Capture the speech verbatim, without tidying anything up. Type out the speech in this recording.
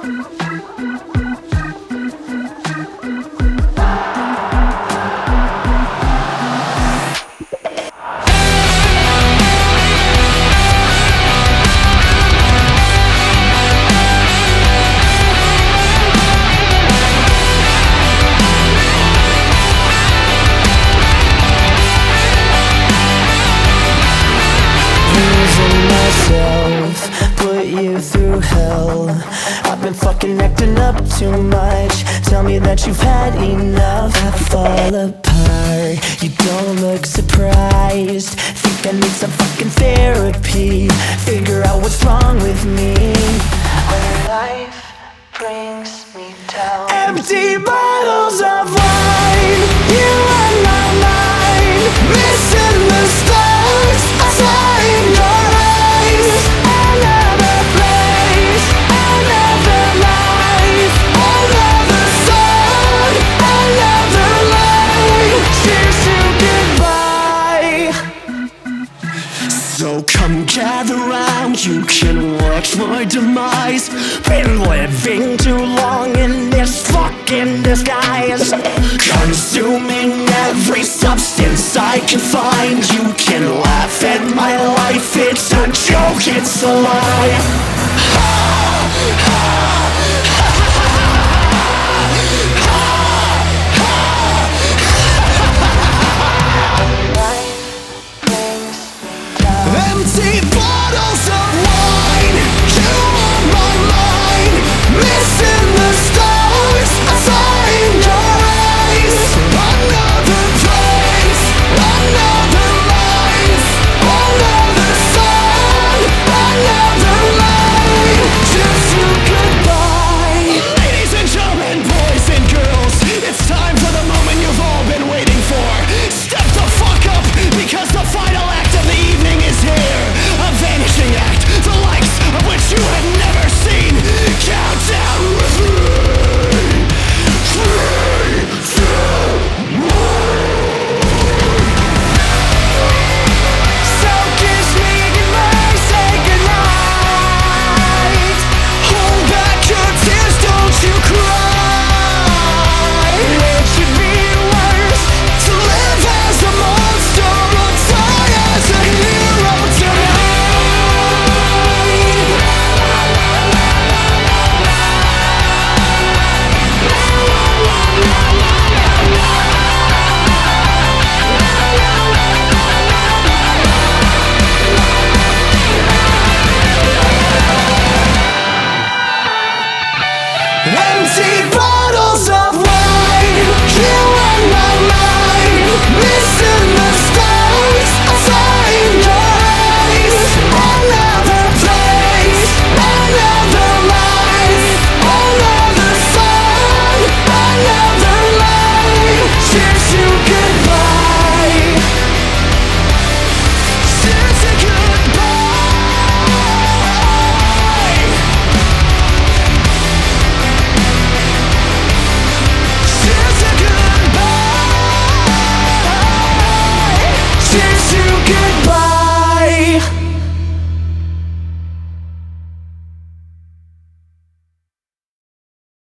Put you through hell. I've been fucking acting up too much. Tell me that you've had enough. I fall apart, you don't look surprised. Think I need some fucking therapy. Figure out what's wrong with me. When life brings me down, empty bottles of wine, you on my mind. Missing the stars, I saw in your eyes. Another place, another life, another song, another line. Cheers to goodbye. So come gather round, you can watch my demise. Been living too long in this fucking disguise, consuming every substance I can find. You can laugh at my life, it's a joke, it's a lie.